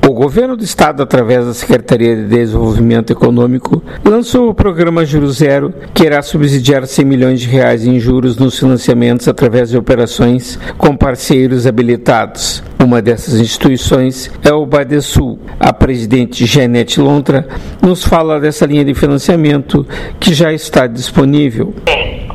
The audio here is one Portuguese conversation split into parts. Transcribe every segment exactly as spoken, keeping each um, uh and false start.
O governo do estado, através da Secretaria de Desenvolvimento Econômico, lançou o programa Juros Zero, que irá subsidiar cem milhões de reais em juros nos financiamentos através de operações com parceiros habilitados. Uma dessas instituições é o Badesul. A presidente Janete Lontra nos fala dessa linha de financiamento que já está disponível. Bem,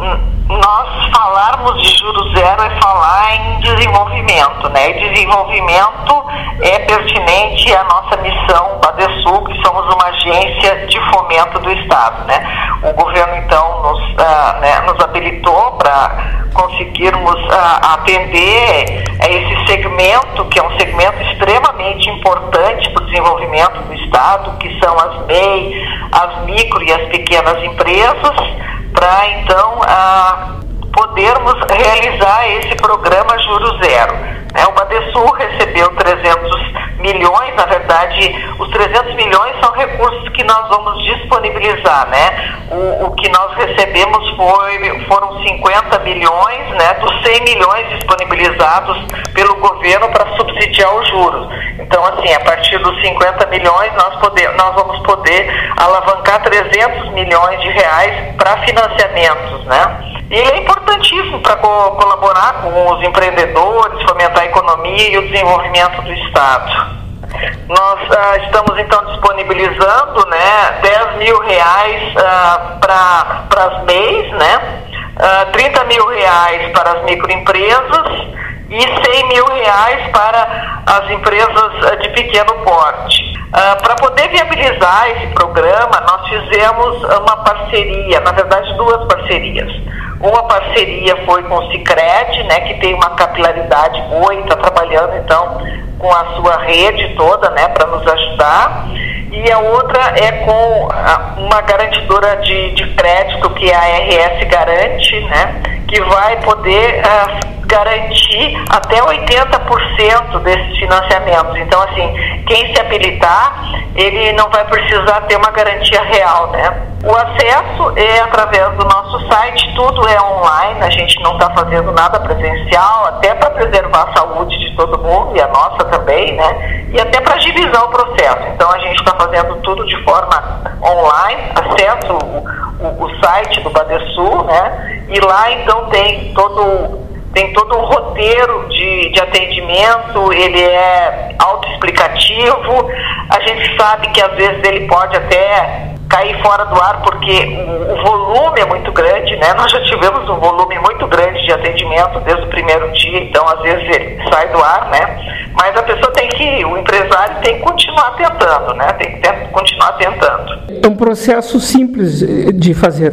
nós falarmos de juros zero é falar em desenvolvimento, né? E desenvolvimento é pertinente à nossa missão Badesul, que somos uma agência de fomento do Estado, né? O governo, então, nos, ah, né, nos habilitou para conseguirmos ah, atender a esse segmento, que é um segmento extremamente importante para o desenvolvimento do Estado, que são as M E I, as micro e as pequenas empresas, para, então, ah, podermos realizar esse programa Juros Zero. Né? O Badesul recebeu trezentos milhões, na verdade, os trezentos milhões são recursos que nós vamos disponibilizar, né? O, o que nós recebemos foi, foram cinquenta milhões, né, dos cem milhões disponibilizados pelo governo para subsidiar os juros. Então, assim, a partir dos cinquenta milhões, nós, poder, nós vamos poder alavancar trezentos milhões de reais para financiamentos, né? E ele é importantíssimo para co- colaborar com os empreendedores, fomentar a economia e o desenvolvimento do Estado. Nós ah, estamos, então, disponibilizando, né, dez mil reais ah, para as M E Is, né, ah, trinta mil reais para as microempresas e cem mil reais para as empresas ah, de pequeno porte. Uh, para poder viabilizar esse programa, nós fizemos uma parceria, na verdade duas parcerias. Uma parceria foi com o Sicredi, né, que tem uma capilaridade boa e está trabalhando, então, com a sua rede toda, né, para nos ajudar. E a outra é com uma garantidora de, de crédito, que é a R S Garante, né, que vai poder uh, garantir até oitenta por cento desses financiamentos. Então, assim, quem se habilitar, ele não vai precisar ter uma garantia real, né? O acesso é através do nosso site, tudo é online, a gente não está fazendo nada presencial, até para preservar a saúde de todo mundo, e a nossa também, né? E até para agilizar o processo. Então, a gente está fazendo tudo de forma online, acesso o, o, o site do Badesul, né? E lá, então, tem todo... Tem todo um roteiro de, de atendimento, ele é autoexplicativo. A gente sabe que às vezes ele pode até cair fora do ar porque o, o volume é muito grande, né? Nós já tivemos um volume muito grande de atendimento desde o primeiro dia, então às vezes ele sai do ar, né? Mas a pessoa tem que, o empresário tem que continuar tentando, né? Tem que ter, continuar tentando. É um processo simples de fazer.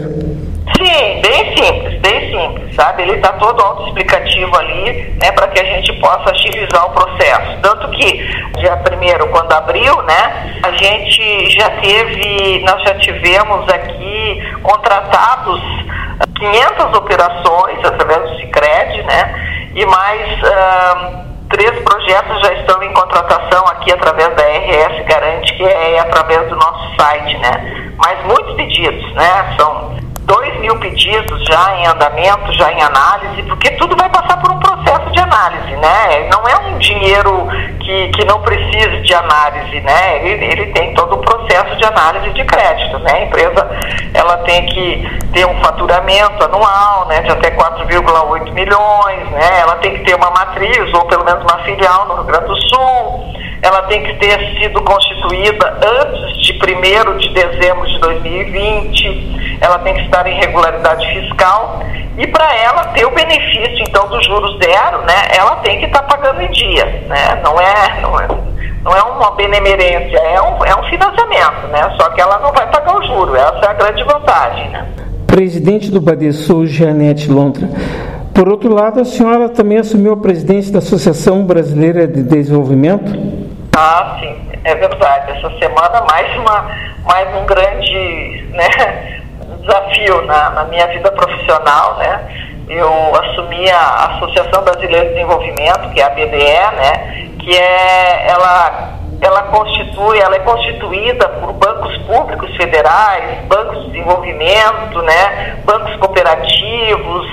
Sim, bem simples, bem simples, sabe? Ele está todo autoexplicativo ali, né, para que a gente possa agilizar o processo. Tanto que, dia primeiro, quando abriu, né, a gente já teve, nós já tivemos aqui contratados quinhentas operações através do Sicredi, né, e mais uh, três projetos já estão em contratação aqui através da R S Garante, que é através do nosso site, né. Mas muitos pedidos, né, são dois mil pedidos já em andamento, já em análise, porque tudo vai passar por um processo de análise, né? Não é um dinheiro que, que não precise de análise, né? Ele, ele tem todo um processo de análise de crédito, né? A empresa, ela tem que ter um faturamento anual, né, de até quatro vírgula oito milhões, né? Ela tem que ter uma matriz, ou pelo menos uma filial no Rio Grande do Sul. Ela tem que ter sido constituída antes de primeiro de dezembro de dois mil e vinte, ela tem que estar em regularidade fiscal, e para ela ter o benefício, então, do juros zero, né, ela tem que estar pagando em dia, né, não é, não é, não é uma benemerência, é um, é um financiamento, né, só que ela não vai pagar o juro, essa é a grande vantagem, né. Presidente do Badesul, Janete Lontra. Por outro lado, a senhora também assumiu a presidência da Associação Brasileira de Desenvolvimento? Ah, sim, é verdade. Essa semana mais, uma, mais um grande, né, desafio na, na minha vida profissional, né? Eu assumi a Associação Brasileira de Desenvolvimento, que é a B D E, né? Que é, ela, ela constitui, ela é constituída por bancos públicos federais, bancos de desenvolvimento, né? Bancos cooperativos,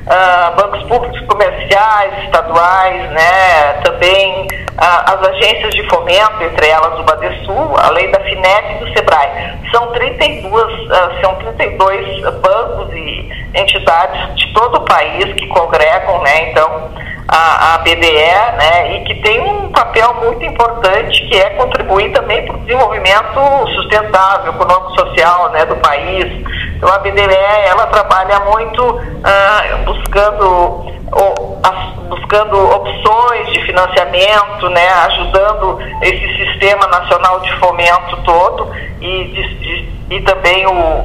uh, bancos públicos comerciais, estaduais, né, também uh, as agências de fomento, entre elas o Badesul, além da FINEP e do SEBRAE. São trinta e dois, uh, são trinta e dois bancos e entidades de todo o país que congregam, né, então, a, a B D E, né, e que tem um papel muito importante, que é contribuir também para o desenvolvimento sustentável, econômico-social, né, do país. Então a B D E, ela trabalha muito ah, buscando, oh, as, buscando opções de financiamento, né, ajudando esse sistema nacional de fomento todo e, de, de, e também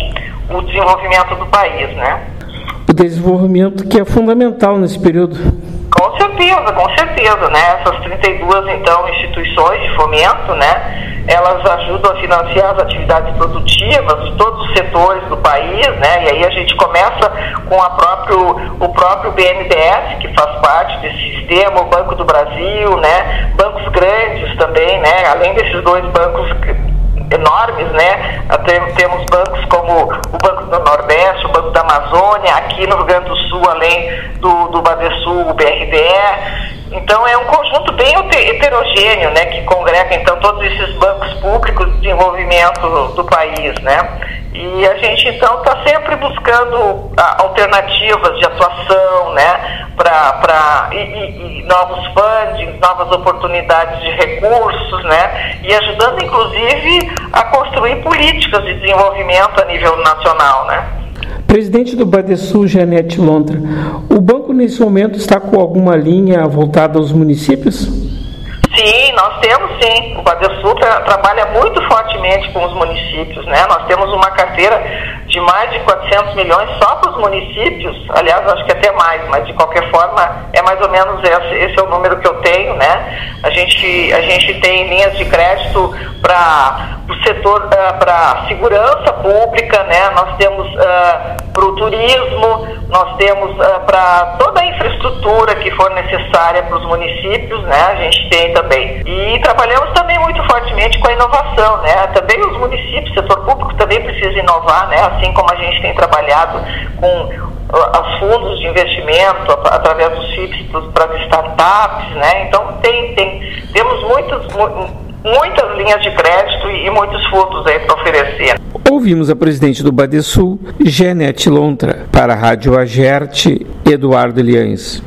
o, o desenvolvimento do país, né. O desenvolvimento que é fundamental nesse período. Com certeza, com certeza, né? Essas trinta e duas, então, instituições de fomento, né? Elas ajudam a financiar as atividades produtivas de todos os setores do país, né? E aí a gente começa com a próprio, o próprio B N D E S, que faz parte desse sistema, o Banco do Brasil, né? Bancos grandes também, né? Além desses dois bancos enormes, né? Temos bancos como o Banco do Nordeste, o Banco da Amazônia, aqui no Rio Grande do Sul, além do, do Badesul, o B R D E. Então é um conjunto bem heterogêneo, né? Que congrega então todos esses bancos públicos de desenvolvimento do, do país, né? E a gente então está sempre buscando a, alternativas de atuação, né? Para para e, e, e novos fundings, novas oportunidades de recursos, né? E ajudando inclusive a construir políticas de desenvolvimento a nível nacional, né? Presidente do Badesul, Jeanette Lontra, o banco nesse momento está com alguma linha voltada aos municípios? Sim, nós temos sim. O Badesul tra- trabalha muito fortemente com os municípios, né? Nós temos uma carteira de mais de quatrocentos milhões só para os municípios, aliás, acho que até mais, mas de qualquer forma é mais ou menos esse, esse é o número que eu tenho, né? A gente, a gente tem linhas de crédito para o setor, uh, para segurança pública, né? Nós temos uh, para o turismo, nós temos uh, para toda a infraestrutura que for necessária para os municípios, né? A gente tem também. E trabalhamos também muito fortemente com a inovação, né? Também os municípios, o setor público também precisa inovar, né? Assim como a gente tem trabalhado com os fundos de investimento através dos F I Ps para as startups, né? Então tem, tem, temos muitos, muitas linhas de crédito e muitos fundos aí para oferecer. Ouvimos a presidente do Badesul, Jeanette Lontra. Para a Rádio Agerte, Eduardo Eliães.